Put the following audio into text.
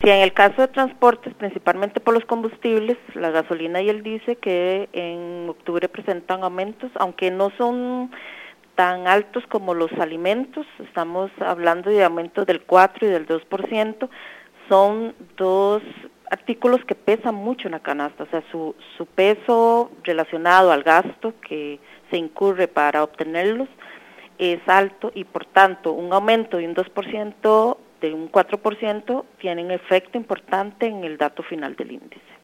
Sí, en el caso de transportes, principalmente por los combustibles, la gasolina y el diésel, que en octubre presentan aumentos, aunque no son tan altos como los alimentos, estamos hablando de aumentos del 4 y del 2%, son dos artículos que pesan mucho en la canasta, o sea, su peso relacionado al gasto que se incurre para obtenerlos es alto y por tanto un aumento de un 2%, de un 4%, tiene un efecto importante en el dato final del índice.